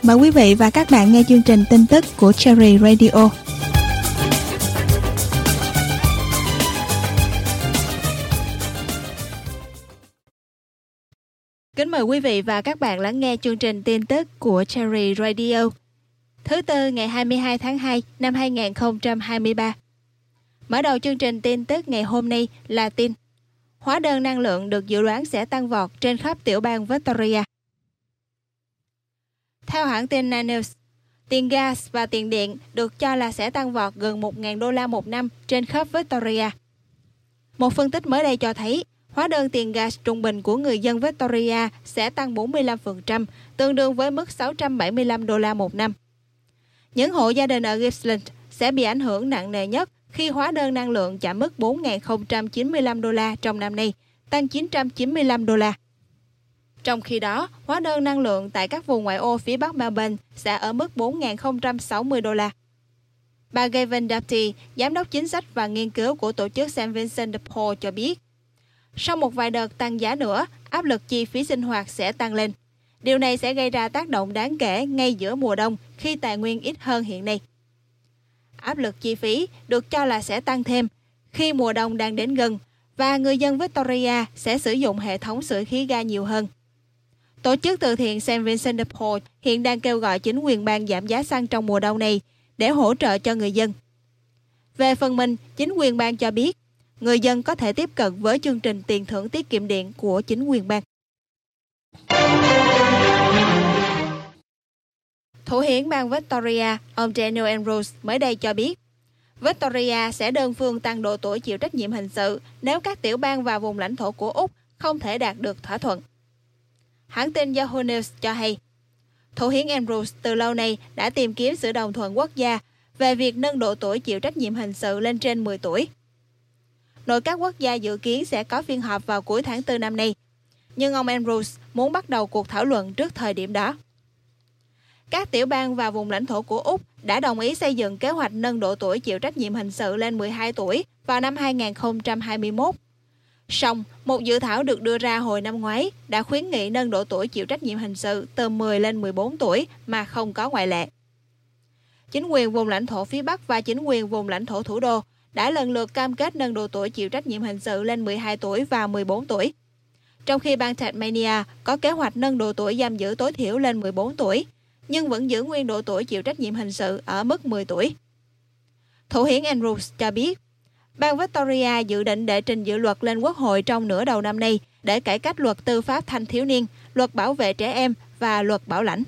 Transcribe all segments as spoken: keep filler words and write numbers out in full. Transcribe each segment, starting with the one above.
mời quý vị và các bạn nghe chương trình tin tức của Cherry Radio. Kính mời quý vị và các bạn lắng nghe chương trình tin tức của Cherry Radio. Thứ Tư ngày hai mươi hai tháng hai năm hai nghìn không trăm hai mươi ba. Mở đầu chương trình tin tức ngày hôm nay là tin hóa đơn năng lượng được dự đoán sẽ tăng vọt trên khắp tiểu bang Victoria. Theo hãng tin Nine News, tiền gas và tiền điện được cho là sẽ tăng vọt gần một nghìn đô la một năm trên khắp Victoria. Một phân tích mới đây cho thấy hóa đơn tiền gas trung bình của người dân Victoria sẽ tăng bốn mươi lăm phần trăm, tương đương với mức sáu trăm bảy mươi lăm đô la một năm. Những hộ gia đình ở Gippsland sẽ bị ảnh hưởng nặng nề nhất khi hóa đơn năng lượng chạm mức bốn nghìn không trăm chín mươi lăm đô la trong năm nay, tăng chín trăm chín mươi lăm đô la. Trong khi đó, hóa đơn năng lượng tại các vùng ngoại ô phía bắc Melbourne sẽ ở mức bốn nghìn không trăm sáu mươi đô la. Bà Gavin Dapty, giám đốc chính sách và nghiên cứu của tổ chức Saint Vincent de Paul cho biết, sau một vài đợt tăng giá nữa, áp lực chi phí sinh hoạt sẽ tăng lên. Điều này sẽ gây ra tác động đáng kể ngay giữa mùa đông khi tài nguyên ít hơn hiện nay. Áp lực chi phí được cho là sẽ tăng thêm khi mùa đông đang đến gần và người dân Victoria sẽ sử dụng hệ thống sưởi khí ga nhiều hơn. Tổ chức từ thiện Saint Vincent de Paul hiện đang kêu gọi chính quyền bang giảm giá xăng trong mùa đông này để hỗ trợ cho người dân. Về phần mình, chính quyền bang cho biết người dân có thể tiếp cận với chương trình tiền thưởng tiết kiệm điện của chính quyền bang. Thủ hiến bang Victoria, ông Daniel Andrews mới đây cho biết Victoria sẽ đơn phương tăng độ tuổi chịu trách nhiệm hình sự nếu các tiểu bang và vùng lãnh thổ của Úc không thể đạt được thỏa thuận. Hãng tin Yahoo News cho hay, Thủ hiến Andrews từ lâu nay đã tìm kiếm sự đồng thuận quốc gia về việc nâng độ tuổi chịu trách nhiệm hình sự lên trên mười tuổi. Nội các quốc gia dự kiến sẽ có phiên họp vào cuối tháng tư năm nay, nhưng ông Andrews muốn bắt đầu cuộc thảo luận trước thời điểm đó. Các tiểu bang và vùng lãnh thổ của Úc đã đồng ý xây dựng kế hoạch nâng độ tuổi chịu trách nhiệm hình sự lên mười hai tuổi vào năm hai nghìn không trăm hai mươi mốt. Song, một dự thảo được đưa ra hồi năm ngoái đã khuyến nghị nâng độ tuổi chịu trách nhiệm hình sự từ mười lên mười bốn tuổi mà không có ngoại lệ. Chính quyền vùng lãnh thổ phía Bắc và chính quyền vùng lãnh thổ thủ đô đã lần lượt cam kết nâng độ tuổi chịu trách nhiệm hình sự lên mười hai tuổi và mười bốn tuổi. Trong khi bang Tasmania có kế hoạch nâng độ tuổi giam giữ tối thiểu lên mười bốn tuổi, nhưng vẫn giữ nguyên độ tuổi chịu trách nhiệm hình sự ở mức mười tuổi. Thủ hiến Andrews cho biết, bang Victoria dự định để trình dự luật lên Quốc hội trong nửa đầu năm nay để cải cách luật tư pháp thanh thiếu niên, luật bảo vệ trẻ em và luật bảo lãnh.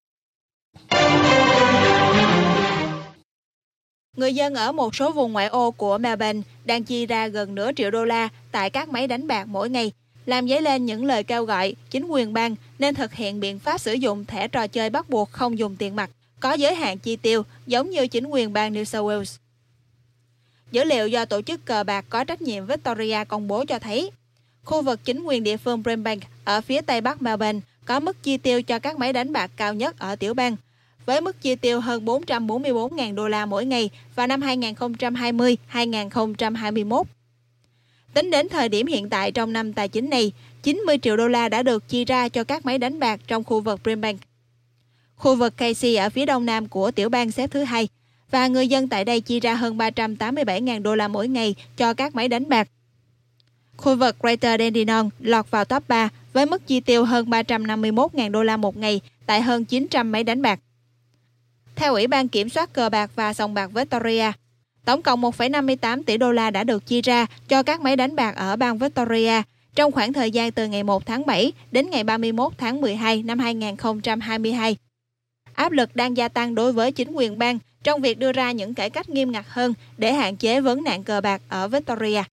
Người dân ở một số vùng ngoại ô của Melbourne đang chi ra gần nửa triệu đô la tại các máy đánh bạc mỗi ngày, làm dấy lên những lời kêu gọi chính quyền bang nên thực hiện biện pháp sử dụng thẻ trò chơi bắt buộc không dùng tiền mặt, có giới hạn chi tiêu giống như chính quyền bang New South Wales. Dữ liệu do tổ chức cờ bạc có trách nhiệm Victoria công bố cho thấy, khu vực chính quyền địa phương Brimbank ở phía tây bắc Melbourne có mức chi tiêu cho các máy đánh bạc cao nhất ở tiểu bang, với mức chi tiêu hơn bốn trăm bốn mươi bốn nghìn đô la mỗi ngày vào năm hai nghìn không trăm hai mươi đến hai nghìn không trăm hai mươi mốt. Tính đến thời điểm hiện tại trong năm tài chính này, chín mươi triệu đô la đã được chi ra cho các máy đánh bạc trong khu vực Brimbank. Khu vực Casey ở phía đông nam của tiểu bang xếp thứ hai, và người dân tại đây chi ra hơn ba trăm tám mươi bảy nghìn đô la mỗi ngày cho các máy đánh bạc. Khu vực Greater Dandenong lọt vào top ba với mức chi tiêu hơn ba trăm năm mươi mốt nghìn đô la một ngày tại hơn chín trăm máy đánh bạc. Theo Ủy ban Kiểm soát Cờ bạc và Sòng bạc Victoria, tổng cộng một phẩy năm mươi tám tỷ đô la đã được chi ra cho các máy đánh bạc ở bang Victoria trong khoảng thời gian từ ngày một tháng bảy đến ngày ba mươi mốt tháng mười hai năm hai nghìn không trăm hai mươi hai. Áp lực đang gia tăng đối với chính quyền bang trong việc đưa ra những cải cách nghiêm ngặt hơn để hạn chế vấn nạn cờ bạc ở Victoria.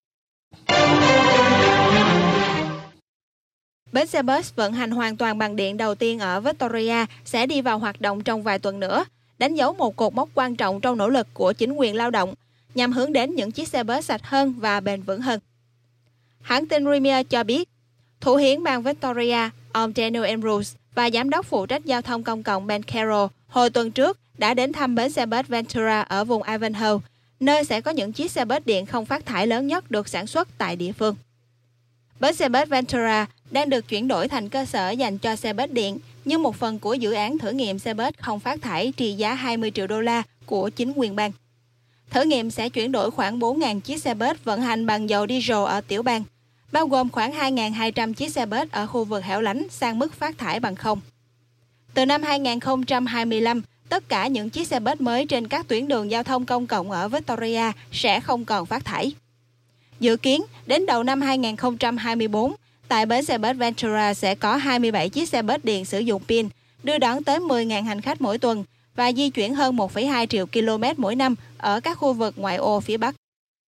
Bến xe bus vận hành hoàn toàn bằng điện đầu tiên ở Victoria sẽ đi vào hoạt động trong vài tuần nữa, đánh dấu một cột mốc quan trọng trong nỗ lực của chính quyền lao động nhằm hướng đến những chiếc xe bus sạch hơn và bền vững hơn. Hãng tin Premier cho biết, Thủ hiến bang Victoria, ông Daniel Andrews và giám đốc phụ trách giao thông công cộng Ben Carroll hồi tuần trước đã đến thăm bến xe bus Ventura ở vùng Ivanhoe, nơi sẽ có những chiếc xe bus điện không phát thải lớn nhất được sản xuất tại địa phương. Bến xe bus Ventura đang được chuyển đổi thành cơ sở dành cho xe bus điện như một phần của dự án thử nghiệm xe bus không phát thải trị giá hai mươi triệu đô la của chính quyền bang. Thử nghiệm sẽ chuyển đổi khoảng bốn nghìn chiếc xe bus vận hành bằng dầu diesel ở tiểu bang, bao gồm khoảng hai nghìn hai trăm chiếc xe bus ở khu vực hẻo lánh sang mức phát thải bằng không. Từ năm hai nghìn không trăm hai mươi lăm, tất cả những chiếc xe bus mới trên các tuyến đường giao thông công cộng ở Victoria sẽ không còn phát thải. Dự kiến, đến đầu năm hai nghìn không trăm hai mươi tư, tại bến xe bus Ventura sẽ có hai mươi bảy chiếc xe bus điện sử dụng pin, đưa đón tới mười nghìn hành khách mỗi tuần và di chuyển hơn một phẩy hai triệu km mỗi năm ở các khu vực ngoại ô phía Bắc.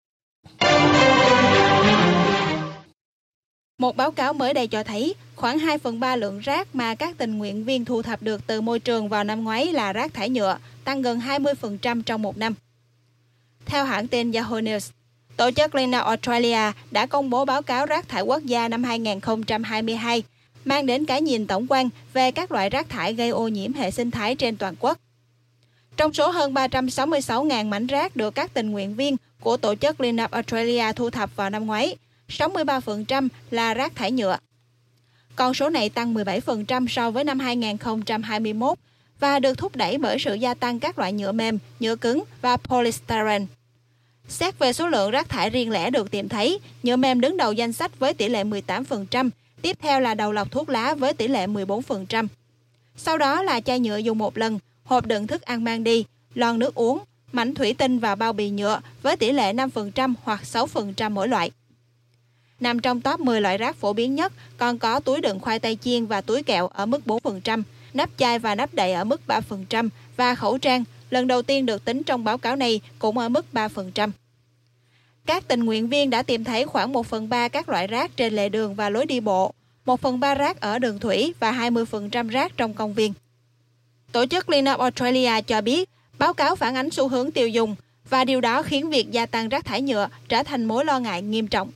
Một báo cáo mới đây cho thấy khoảng hai phần ba lượng rác mà các tình nguyện viên thu thập được từ môi trường vào năm ngoái là rác thải nhựa, tăng gần hai mươi phần trăm trong một năm. Theo hãng tin Yahoo News, tổ chức Clean Up Australia đã công bố báo cáo rác thải quốc gia năm hai nghìn không trăm hai mươi hai, mang đến cái nhìn tổng quan về các loại rác thải gây ô nhiễm hệ sinh thái trên toàn quốc. Trong số hơn ba trăm sáu mươi sáu nghìn mảnh rác được các tình nguyện viên của tổ chức Clean Up Australia thu thập vào năm ngoái, sáu mươi ba phần trăm là rác thải nhựa. Con số này tăng mười bảy phần trăm so với năm hai nghìn không trăm hai mươi mốt và được thúc đẩy bởi sự gia tăng các loại nhựa mềm, nhựa cứng và polystyrene. Xét về số lượng rác thải riêng lẻ được tìm thấy, nhựa mềm đứng đầu danh sách với tỷ lệ mười tám phần trăm, tiếp theo là đầu lọc thuốc lá với tỷ lệ mười bốn phần trăm. Sau đó là chai nhựa dùng một lần, hộp đựng thức ăn mang đi, lon nước uống, mảnh thủy tinh và bao bì nhựa với tỷ lệ năm phần trăm hoặc sáu phần trăm mỗi loại. Nằm trong top mười loại rác phổ biến nhất còn có túi đựng khoai tây chiên và túi kẹo ở mức bốn phần trăm, nắp chai và nắp đậy ở mức ba phần trăm và khẩu trang, lần đầu tiên được tính trong báo cáo này, cũng ở mức ba phần trăm. Các tình nguyện viên đã tìm thấy khoảng một phần ba các loại rác trên lề đường và lối đi bộ, một phần ba rác ở đường thủy và hai mươi phần trăm rác trong công viên. Tổ chức Clean Up Australia cho biết, báo cáo phản ánh xu hướng tiêu dùng và điều đó khiến việc gia tăng rác thải nhựa trở thành mối lo ngại nghiêm trọng.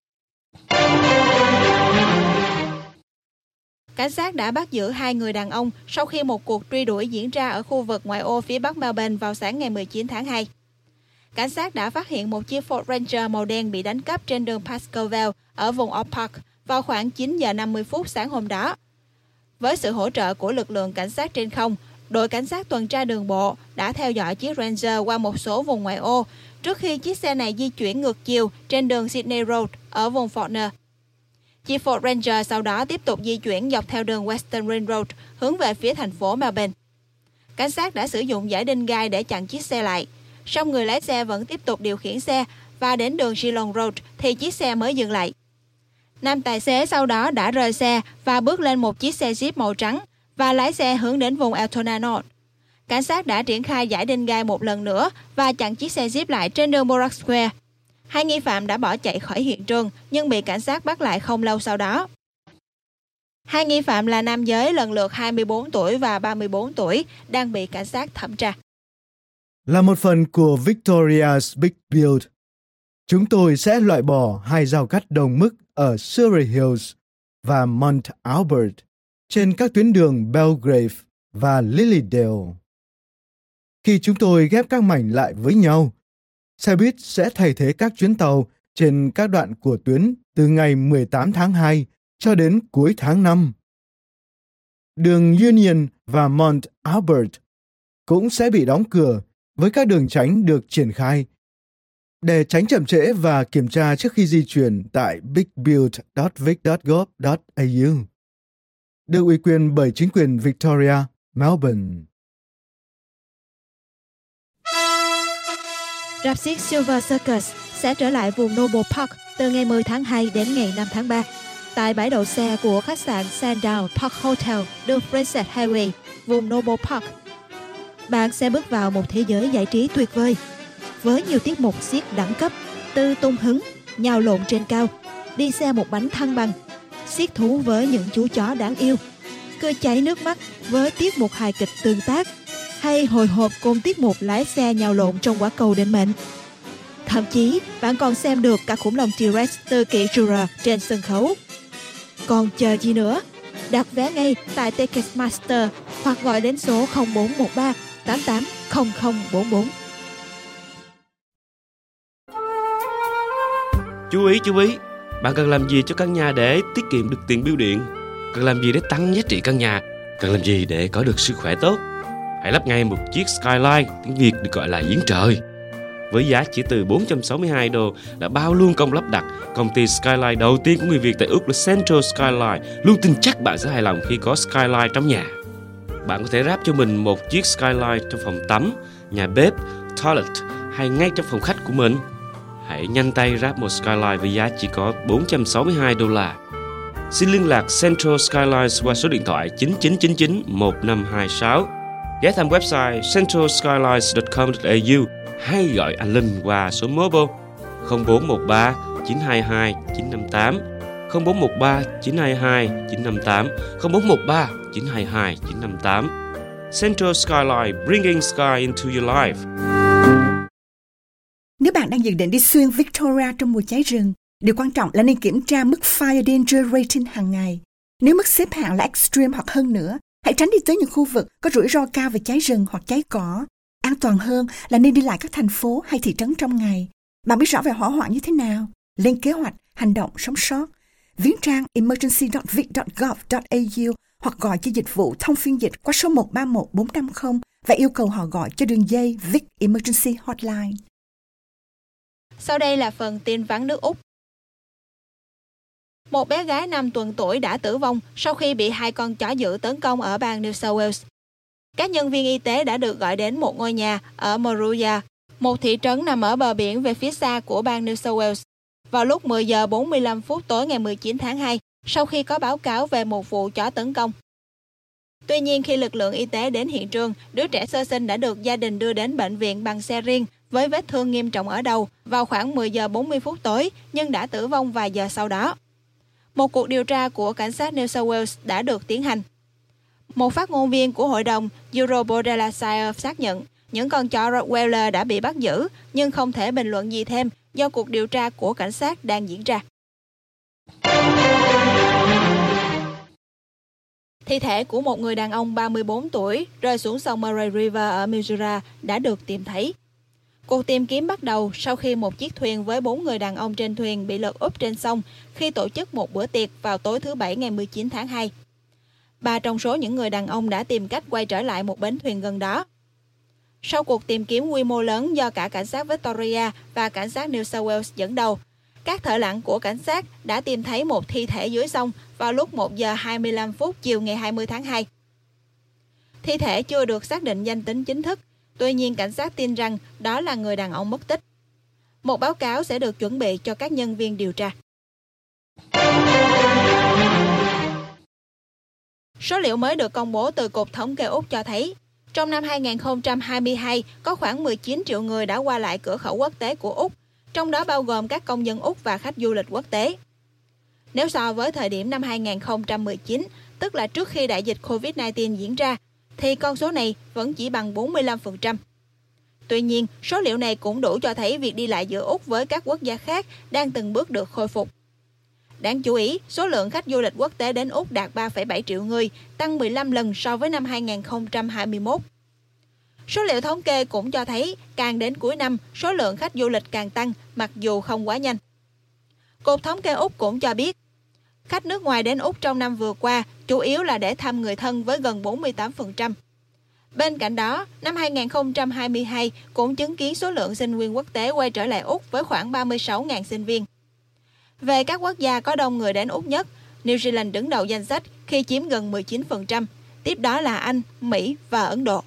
Cảnh sát đã bắt giữ hai người đàn ông sau khi một cuộc truy đuổi diễn ra ở khu vực ngoại ô phía bắc Melbourne vào sáng ngày mười chín tháng hai. Cảnh sát đã phát hiện một chiếc Ford Ranger màu đen bị đánh cắp trên đường Pascoe ở vùng Oak Park vào khoảng chín giờ năm mươi phút sáng hôm đó. Với sự hỗ trợ của lực lượng cảnh sát trên không, đội cảnh sát tuần tra đường bộ đã theo dõi chiếc Ranger qua một số vùng ngoại ô trước khi chiếc xe này di chuyển ngược chiều trên đường Sydney Road ở vùng Fawkner. Chiếc Ford Ranger sau đó tiếp tục di chuyển dọc theo đường Western Ring Road hướng về phía thành phố Melbourne. Cảnh sát đã sử dụng dải đinh gai để chặn chiếc xe lại, song người lái xe vẫn tiếp tục điều khiển xe và đến đường Geelong Road thì chiếc xe mới dừng lại. Nam tài xế sau đó đã rời xe và bước lên một chiếc xe Jeep màu trắng và lái xe hướng đến vùng Altona North. Cảnh sát đã triển khai dải đinh gai một lần nữa và chặn chiếc xe Jeep lại trên đường Borak Square. Hai nghi phạm đã bỏ chạy khỏi hiện trường nhưng bị cảnh sát bắt lại không lâu sau đó. Hai nghi phạm là nam giới lần lượt hai mươi bốn tuổi và ba mươi bốn tuổi đang bị cảnh sát thẩm tra. Là một phần của Victoria's Big Build, chúng tôi sẽ loại bỏ hai rào cắt đồng mức ở Surrey Hills và Mount Albert trên các tuyến đường Belgrave và Lilydale. Khi chúng tôi ghép các mảnh lại với nhau, xe buýt sẽ thay thế các chuyến tàu trên các đoạn của tuyến từ ngày mười tám tháng hai cho đến cuối tháng năm. Đường Union và Mount Albert cũng sẽ bị đóng cửa với các đường tránh được triển khai để tránh chậm trễ và kiểm tra trước khi di chuyển tại bigbuild chấm vic chấm gov chấm a u, được ủy quyền bởi chính quyền Victoria, Melbourne. Rạp xiếc Silver Circus sẽ trở lại vùng Noble Park từ ngày mười tháng hai đến ngày năm tháng ba. Tại bãi đậu xe của khách sạn Sandown Park Hotel, đường Princess Highway, vùng Noble Park, bạn sẽ bước vào một thế giới giải trí tuyệt vời với nhiều tiết mục xiếc đẳng cấp, từ tung hứng, nhào lộn trên cao, đi xe một bánh thăng bằng, xiếc thú với những chú chó đáng yêu, cười cháy nước mắt với tiết mục hài kịch tương tác, hay hồi hộp cùng tiết mục lái xe nhào lộn trong quả cầu định mệnh. Thậm chí, bạn còn xem được cả khủng long T-Rex từ kỵ Jura trên sân khấu. Còn chờ gì nữa? Đặt vé ngay tại Ticketmaster hoặc gọi đến số không bốn một ba tám tám không không bốn bốn. Chú ý, chú ý, bạn cần làm gì cho căn nhà để tiết kiệm được tiền bưu điện? Cần làm gì để tăng giá trị căn nhà? Cần làm gì để có được sức khỏe tốt? Hãy lắp ngay một chiếc Skyline, tiếng Việt được gọi là giếng trời. Với giá chỉ từ bốn trăm sáu mươi hai đô là bao luôn công lắp đặt, công ty Skyline đầu tiên của người Việt tại Úc là Central Skyline luôn tin chắc bạn sẽ hài lòng khi có Skyline trong nhà. Bạn có thể ráp cho mình một chiếc Skyline trong phòng tắm, nhà bếp, toilet hay ngay trong phòng khách của mình. Hãy nhanh tay ráp một Skyline với giá chỉ có bốn trăm sáu mươi hai đô la. Xin liên lạc Central Skylines qua số điện thoại chín chín chín chín một năm hai sáu, ghé thăm website central skylines chấm com chấm a u hay gọi anh Linh qua số mobile không bốn một ba chín hai hai chín năm tám, không bốn một ba chín hai hai chín năm tám, không bốn một ba chín hai hai chín năm tám. Central Skyline, bringing sky into your life. Nếu bạn đang dự định đi xuyên Victoria trong mùa cháy rừng, điều quan trọng là nên kiểm tra mức Fire Danger Rating hàng ngày. Nếu mức xếp hạng là Extreme hoặc hơn nữa, hãy tránh đi tới những khu vực có rủi ro cao về cháy rừng hoặc cháy cỏ. An toàn hơn là nên đi lại các thành phố hay thị trấn trong ngày. Bạn biết rõ về hỏa hoạn như thế nào? Lên kế hoạch, hành động, sống sót. Viếng trang emergency chấm vic chấm gov chấm a u hoặc gọi cho dịch vụ thông phiên dịch qua số một ba một bốn năm không và yêu cầu họ gọi cho đường dây Vic Emergency Hotline. Sau đây là phần tin vắn nước Úc. Một bé gái năm tuần tuổi đã tử vong sau khi bị hai con chó dữ tấn công ở bang New South Wales. Các nhân viên y tế đã được gọi đến một ngôi nhà ở Moruya, một thị trấn nằm ở bờ biển về phía xa của bang New South Wales, vào lúc mười giờ bốn mươi lăm phút tối ngày mười chín tháng hai, sau khi có báo cáo về một vụ chó tấn công. Tuy nhiên, khi lực lượng y tế đến hiện trường, đứa trẻ sơ sinh đã được gia đình đưa đến bệnh viện bằng xe riêng với vết thương nghiêm trọng ở đầu vào khoảng mười giờ bốn mươi phút tối, nhưng đã tử vong vài giờ sau đó. Một cuộc điều tra của cảnh sát New South Wales đã được tiến hành. Một phát ngôn viên của hội đồng Eurobordelshire xác nhận những con chó Rottweiler đã bị bắt giữ, nhưng không thể bình luận gì thêm do cuộc điều tra của cảnh sát đang diễn ra. Thi thể của một người đàn ông ba mươi bốn tuổi rơi xuống sông Murray River ở Mildura đã được tìm thấy. Cuộc tìm kiếm bắt đầu sau khi một chiếc thuyền với bốn người đàn ông trên thuyền bị lật úp trên sông khi tổ chức một bữa tiệc vào tối thứ Bảy ngày mười chín tháng hai. Ba trong số những người đàn ông đã tìm cách quay trở lại một bến thuyền gần đó. Sau cuộc tìm kiếm quy mô lớn do cả cảnh sát Victoria và cảnh sát New South Wales dẫn đầu, các thợ lặn của cảnh sát đã tìm thấy một thi thể dưới sông vào lúc một giờ hai mươi lăm phút chiều ngày hai mươi tháng hai. Thi thể chưa được xác định danh tính chính thức, tuy nhiên cảnh sát tin rằng đó là người đàn ông mất tích. Một báo cáo sẽ được chuẩn bị cho các nhân viên điều tra. Số liệu mới được công bố từ Cục Thống kê Úc cho thấy, trong năm hai không hai hai có khoảng mười chín triệu người đã qua lại cửa khẩu quốc tế của Úc, trong đó bao gồm các công dân Úc và khách du lịch quốc tế. Nếu so với thời điểm năm hai không một chín, tức là trước khi đại dịch covid mười chín diễn ra, thì con số này vẫn chỉ bằng bốn mươi lăm phần trăm. Tuy nhiên, số liệu này cũng đủ cho thấy việc đi lại giữa Úc với các quốc gia khác đang từng bước được khôi phục. Đáng chú ý, số lượng khách du lịch quốc tế đến Úc đạt ba phẩy bảy triệu người, tăng mười lăm lần so với năm hai không hai mốt. Số liệu thống kê cũng cho thấy, càng đến cuối năm, số lượng khách du lịch càng tăng, mặc dù không quá nhanh. Cục Thống kê Úc cũng cho biết, khách nước ngoài đến Úc trong năm vừa qua chủ yếu là để thăm người thân với gần bốn mươi tám phần trăm. Bên cạnh đó, năm hai không hai hai cũng chứng kiến số lượng sinh viên quốc tế quay trở lại Úc với khoảng ba mươi sáu nghìn sinh viên. Về các quốc gia có đông người đến Úc nhất, New Zealand đứng đầu danh sách khi chiếm gần mười chín phần trăm, tiếp đó là Anh, Mỹ và Ấn Độ.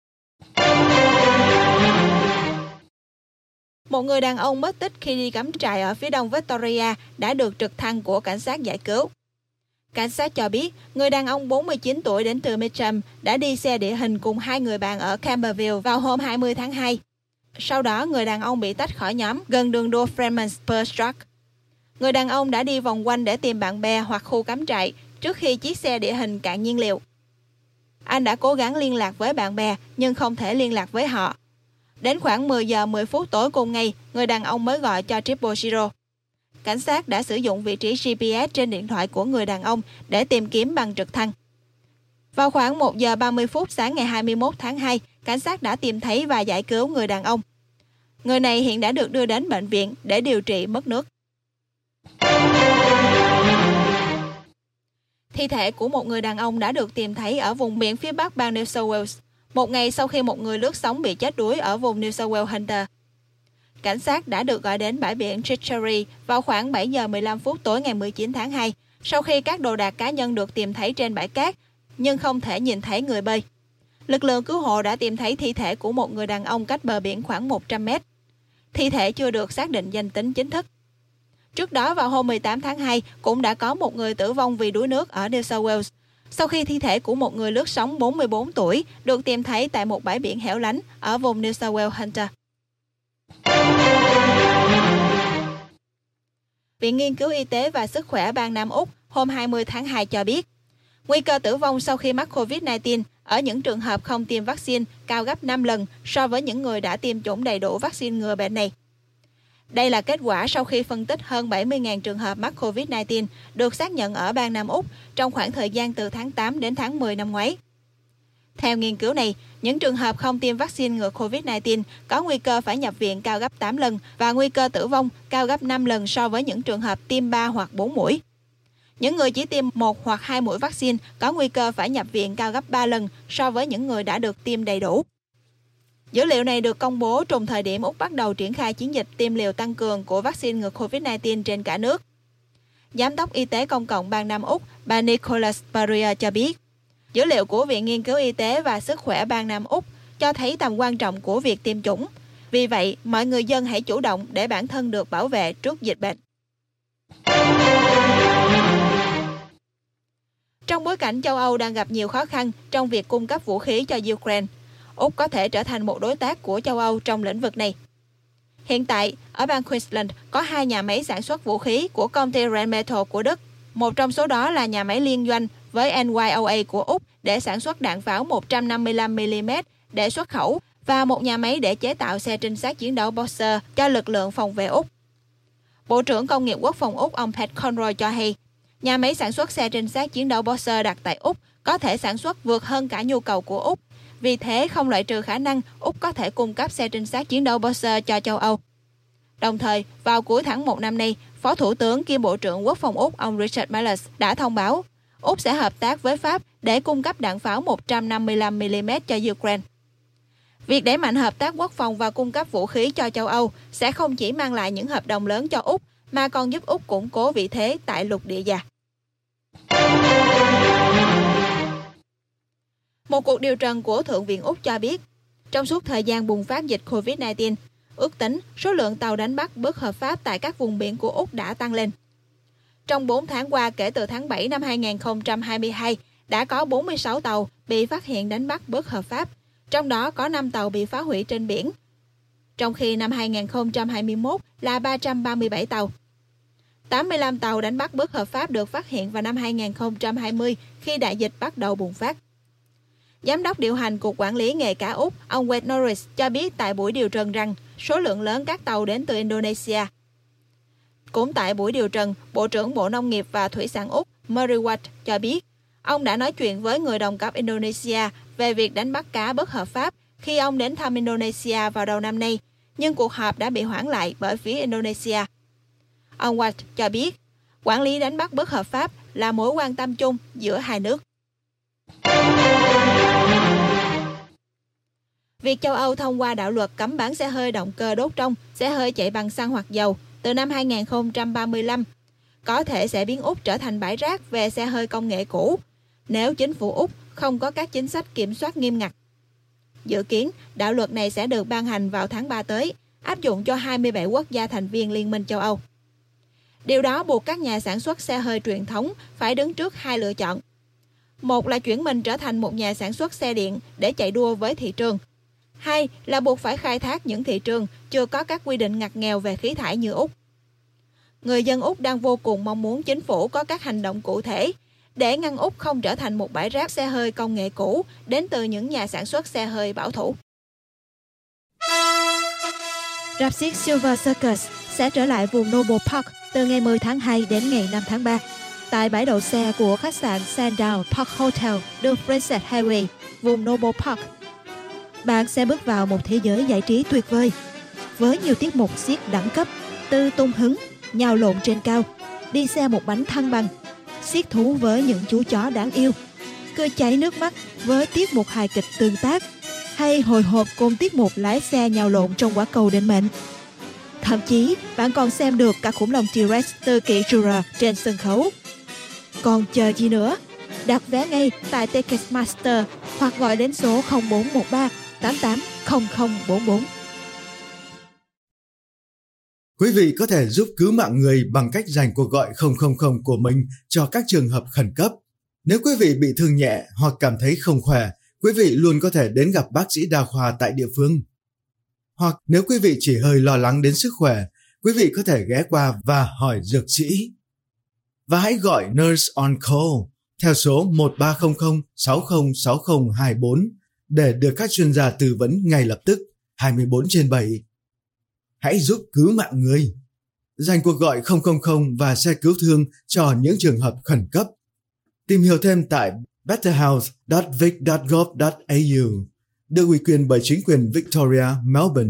Một người đàn ông mất tích khi đi cắm trại ở phía đông Victoria đã được trực thăng của cảnh sát giải cứu. Cảnh sát cho biết, người đàn ông bốn mươi chín tuổi đến từ Mitcham đã đi xe địa hình cùng hai người bạn ở Camberville vào hôm hai mươi tháng hai. Sau đó, người đàn ông bị tách khỏi nhóm gần đường đua Freeman's Perth Track. Người đàn ông đã đi vòng quanh để tìm bạn bè hoặc khu cắm trại trước khi chiếc xe địa hình cạn nhiên liệu. Anh đã cố gắng liên lạc với bạn bè nhưng không thể liên lạc với họ. Đến khoảng mười giờ mười phút tối cùng ngày, người đàn ông mới gọi cho Triple Zero. Cảnh sát đã sử dụng vị trí giê pê ét trên điện thoại của người đàn ông để tìm kiếm bằng trực thăng. Vào khoảng một giờ ba mươi phút sáng ngày hai mươi mốt tháng hai, cảnh sát đã tìm thấy và giải cứu người đàn ông. Người này hiện đã được đưa đến bệnh viện để điều trị mất nước. Thi thể của một người đàn ông đã được tìm thấy ở vùng biển phía bắc bang New South Wales, một ngày sau khi một người lướt sóng bị chết đuối ở vùng New South Wales Hunter. Cảnh sát đã được gọi đến bãi biển Treachery vào khoảng bảy giờ mười lăm phút tối ngày mười chín tháng hai, sau khi các đồ đạc cá nhân được tìm thấy trên bãi cát, nhưng không thể nhìn thấy người bơi. Lực lượng cứu hộ đã tìm thấy thi thể của một người đàn ông cách bờ biển khoảng một trăm mét. Thi thể chưa được xác định danh tính chính thức. Trước đó vào hôm mười tám tháng hai, cũng đã có một người tử vong vì đuối nước ở New South Wales, sau khi thi thể của một người lướt sóng bốn mươi bốn tuổi được tìm thấy tại một bãi biển hẻo lánh ở vùng New South Wales Hunter. Viện Nghiên cứu Y tế và Sức khỏe bang Nam Úc hôm hai mươi tháng hai cho biết, nguy cơ tử vong sau khi mắc covid mười chín ở những trường hợp không tiêm vaccine cao gấp năm lần so với những người đã tiêm chủng đầy đủ vaccine ngừa bệnh này. Đây là kết quả sau khi phân tích hơn bảy mươi nghìn trường hợp mắc covid mười chín được xác nhận ở bang Nam Úc trong khoảng thời gian từ tháng tám đến tháng mười năm ngoái. Theo nghiên cứu này, những trường hợp không tiêm vaccine ngừa covid mười chín có nguy cơ phải nhập viện cao gấp tám lần và nguy cơ tử vong cao gấp năm lần so với những trường hợp tiêm ba hoặc bốn mũi. Những người chỉ tiêm một hoặc hai mũi vaccine có nguy cơ phải nhập viện cao gấp ba lần so với những người đã được tiêm đầy đủ. Dữ liệu này được công bố trong thời điểm Úc bắt đầu triển khai chiến dịch tiêm liều tăng cường của vaccine ngừa covid mười chín trên cả nước. Giám đốc Y tế Công cộng bang Nam Úc, bà Nicholas Barrier cho biết, dữ liệu của Viện Nghiên cứu Y tế và Sức khỏe bang Nam Úc cho thấy tầm quan trọng của việc tiêm chủng. Vì vậy, mọi người dân hãy chủ động để bản thân được bảo vệ trước dịch bệnh. Trong bối cảnh châu Âu đang gặp nhiều khó khăn trong việc cung cấp vũ khí cho Ukraine, Úc có thể trở thành một đối tác của châu Âu trong lĩnh vực này. Hiện tại, ở bang Queensland có hai nhà máy sản xuất vũ khí của công ty Rheinmetall của Đức. Một trong số đó là nhà máy liên doanh với en y o a của Úc để sản xuất đạn pháo một trăm năm mươi lăm mi li mét để xuất khẩu và một nhà máy để chế tạo xe trinh sát chiến đấu Boxer cho lực lượng phòng vệ Úc. Bộ trưởng Công nghiệp Quốc phòng Úc ông Pat Conroy cho hay, nhà máy sản xuất xe trinh sát chiến đấu Boxer đặt tại Úc có thể sản xuất vượt hơn cả nhu cầu của Úc. Vì thế, không loại trừ khả năng Úc có thể cung cấp xe trinh sát chiến đấu Boxer cho châu Âu. Đồng thời, vào cuối tháng một năm nay, Phó Thủ tướng kiêm Bộ trưởng Quốc phòng Úc ông Richard Marles đã thông báo Úc sẽ hợp tác với Pháp để cung cấp đạn pháo một trăm năm mươi lăm mi li mét cho Ukraine. Việc đẩy mạnh hợp tác quốc phòng và cung cấp vũ khí cho châu Âu sẽ không chỉ mang lại những hợp đồng lớn cho Úc, mà còn giúp Úc củng cố vị thế tại lục địa già. Một cuộc điều trần của Thượng viện Úc cho biết, trong suốt thời gian bùng phát dịch covid mười chín, ước tính số lượng tàu đánh bắt bất hợp pháp tại các vùng biển của Úc đã tăng lên. Trong bốn tháng qua kể từ tháng bảy năm hai nghìn không trăm hai mươi hai, đã có bốn mươi sáu tàu bị phát hiện đánh bắt bất hợp pháp, trong đó có năm tàu bị phá hủy trên biển. Trong khi năm hai nghìn không trăm hai mươi mốt là ba trăm ba mươi bảy tàu. tám mươi lăm tàu đánh bắt bất hợp pháp được phát hiện vào năm hai nghìn không trăm hai mươi khi đại dịch bắt đầu bùng phát. Giám đốc điều hành Cục Quản lý Nghề cá Úc, ông Wade Norris cho biết tại buổi điều trần rằng số lượng lớn các tàu đến từ Indonesia. Cũng tại buổi điều trần, Bộ trưởng Bộ Nông nghiệp và Thủy sản Úc, Murray Watt cho biết, ông đã nói chuyện với người đồng cấp Indonesia về việc đánh bắt cá bất hợp pháp khi ông đến thăm Indonesia vào đầu năm nay, nhưng cuộc họp đã bị hoãn lại bởi phía Indonesia. Ông Watt cho biết, quản lý đánh bắt bất hợp pháp là mối quan tâm chung giữa hai nước. Việc châu Âu thông qua đạo luật cấm bán xe hơi động cơ đốt trong, xe hơi chạy bằng xăng hoặc dầu từ năm hai nghìn không trăm ba mươi lăm có thể sẽ biến Úc trở thành bãi rác về xe hơi công nghệ cũ nếu chính phủ Úc không có các chính sách kiểm soát nghiêm ngặt. Dự kiến, đạo luật này sẽ được ban hành vào tháng ba tới, áp dụng cho hai mươi bảy quốc gia thành viên Liên minh châu Âu. Điều đó buộc các nhà sản xuất xe hơi truyền thống phải đứng trước hai lựa chọn. Một là chuyển mình trở thành một nhà sản xuất xe điện để chạy đua với thị trường. Hai là buộc phải khai thác những thị trường chưa có các quy định ngặt nghèo về khí thải như Úc. Người dân Úc đang vô cùng mong muốn chính phủ có các hành động cụ thể để ngăn Úc không trở thành một bãi rác xe hơi công nghệ cũ đến từ những nhà sản xuất xe hơi bảo thủ. Rạp xiếc Silver Circus sẽ trở lại vùng Noble Park từ ngày mười tháng hai đến ngày năm tháng ba. Tại bãi đậu xe của khách sạn Sandown Park Hotel, đường Princess Highway, vùng Noble Park, bạn sẽ bước vào một thế giới giải trí tuyệt vời với nhiều tiết mục xiếc đẳng cấp, từ tung hứng, nhào lộn trên cao, đi xe một bánh thăng bằng, siết thú với những chú chó đáng yêu, cười cháy nước mắt với tiết mục hài kịch tương tác, hay hồi hộp cùng tiết mục lái xe nhào lộn trong quả cầu định mệnh. Thậm chí, bạn còn xem được cả khủng long T-Rex từ kỷ Jura trên sân khấu. Còn chờ gì nữa? Đặt vé ngay tại Ticketmaster hoặc gọi đến số không bốn một ba tám tám không không bốn bốn. Quý vị có thể giúp cứu mạng người bằng cách dành cuộc gọi không không không của mình cho các trường hợp khẩn cấp. Nếu quý vị bị thương nhẹ hoặc cảm thấy không khỏe, quý vị luôn có thể đến gặp bác sĩ đa khoa tại địa phương. Hoặc nếu quý vị chỉ hơi lo lắng đến sức khỏe, quý vị có thể ghé qua và hỏi dược sĩ. Và hãy gọi Nurse on Call theo số một ba không không sáu không sáu không hai bốn để được các chuyên gia tư vấn ngay lập tức hai mươi bốn trên bảy. Hãy giúp cứu mạng người. Dành cuộc gọi không không không và xe cứu thương cho những trường hợp khẩn cấp. Tìm hiểu thêm tại betterhealth chấm vic chấm gov chấm a u, được ủy quyền bởi chính quyền Victoria, Melbourne.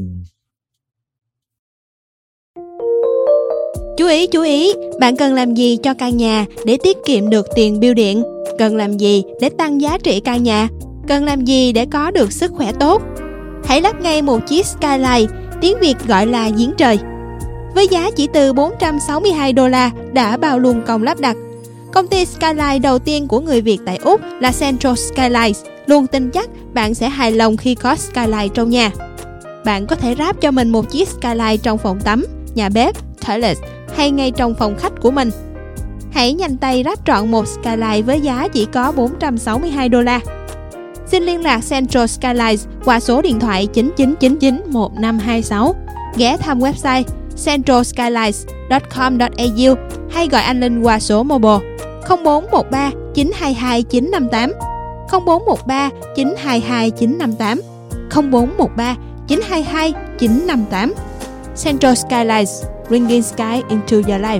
Chú ý, chú ý, bạn cần làm gì cho căn nhà để tiết kiệm được tiền bill điện? Cần làm gì để tăng giá trị căn nhà? Cần làm gì để có được sức khỏe tốt? Hãy lắp ngay một chiếc Skyline, tiếng Việt gọi là giếng trời. Với giá chỉ từ bốn trăm sáu mươi hai đô la đã bao luôn công lắp đặt. Công ty Skyline đầu tiên của người Việt tại Úc là Central Skylines luôn tin chắc bạn sẽ hài lòng khi có Skyline trong nhà. Bạn có thể ráp cho mình một chiếc Skyline trong phòng tắm, nhà bếp, toilet hay ngay trong phòng khách của mình. Hãy nhanh tay ráp trọn một Skyline với giá chỉ có bốn trăm sáu mươi hai đô la. Xin liên lạc Central Skylines qua số điện thoại chín chín chín chín một năm hai sáu, ghé thăm website central skylines chấm com chấm a u hay gọi anh Linh qua số mobile không bốn một ba chín hai hai chín năm tám, không bốn một ba chín hai hai chín năm tám, không bốn một ba chín hai hai chín năm tám. Central Skylines, bringing sky into your life.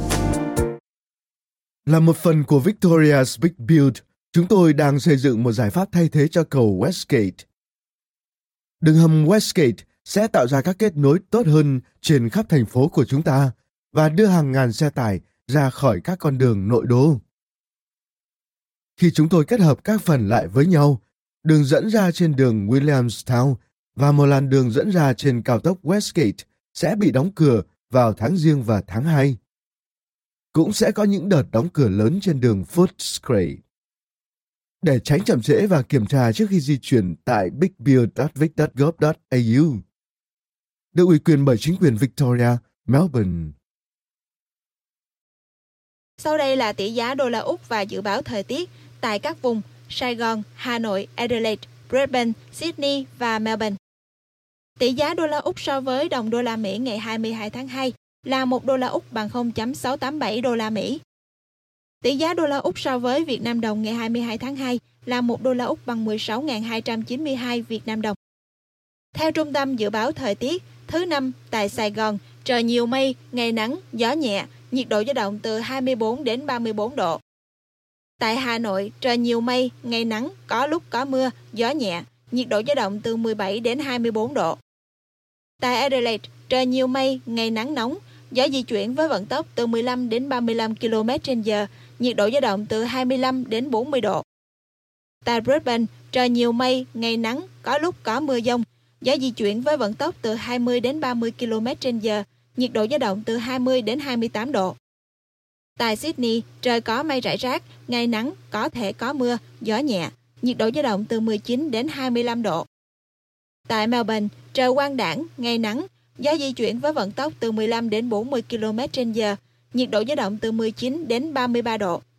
Là một phần của Victoria's Big Build, chúng tôi đang xây dựng một giải pháp thay thế cho cầu Westgate. Đường hầm Westgate sẽ tạo ra các kết nối tốt hơn trên khắp thành phố của chúng ta và đưa hàng ngàn xe tải ra khỏi các con đường nội đô. Khi chúng tôi kết hợp các phần lại với nhau, đường dẫn ra trên đường Williamstown và một làn đường dẫn ra trên cao tốc Westgate sẽ bị đóng cửa vào tháng Giêng và tháng hai. Cũng sẽ có những đợt đóng cửa lớn trên đường Footscray. Để tránh chậm trễ và kiểm tra trước khi di chuyển tại bigbuild chấm vic chấm gov chấm a u. Được ủy quyền bởi chính quyền Victoria, Melbourne. Sau đây là tỷ giá đô la Úc và dự báo thời tiết tại các vùng Sài Gòn, Hà Nội, Adelaide, Brisbane, Sydney và Melbourne. Tỷ giá đô la Úc so với đồng đô la Mỹ ngày hai mươi hai tháng hai là một đô la Úc bằng không phẩy sáu tám bảy đô la Mỹ. Tỷ giá đô la Úc so với Việt Nam đồng ngày hai mươi hai tháng hai là một đô la Úc bằng mười sáu nghìn hai trăm chín mươi hai Việt Nam đồng. Theo Trung tâm Dự báo Thời tiết, thứ Năm tại Sài Gòn, trời nhiều mây, ngày nắng, gió nhẹ, nhiệt độ dao động từ hai mươi bốn đến ba mươi bốn độ. Tại Hà Nội, trời nhiều mây, ngày nắng, có lúc có mưa, gió nhẹ, nhiệt độ dao động từ mười bảy đến hai mươi bốn độ. Tại Adelaide, trời nhiều mây, ngày nắng nóng, gió di chuyển với vận tốc từ mười lăm đến ba mươi lăm ki lô mét trên giờ, nhiệt độ dao động từ hai mươi lăm đến bốn mươi độ. Tại Brisbane, trời nhiều mây, ngày nắng, có lúc có mưa dông, gió di chuyển với vận tốc từ hai mươi đến ba mươi ki lô mét trên giờ, nhiệt độ dao động từ hai mươi đến hai mươi tám độ. Tại Sydney, trời có mây rải rác, ngày nắng, có thể có mưa, gió nhẹ, nhiệt độ dao động từ mười chín đến hai mươi lăm độ. Tại Melbourne, trời quang đãng, ngày nắng, gió di chuyển với vận tốc từ mười lăm đến bốn mươi ki lô mét trên giờ, nhiệt độ dao động từ mười chín đến ba mươi ba độ.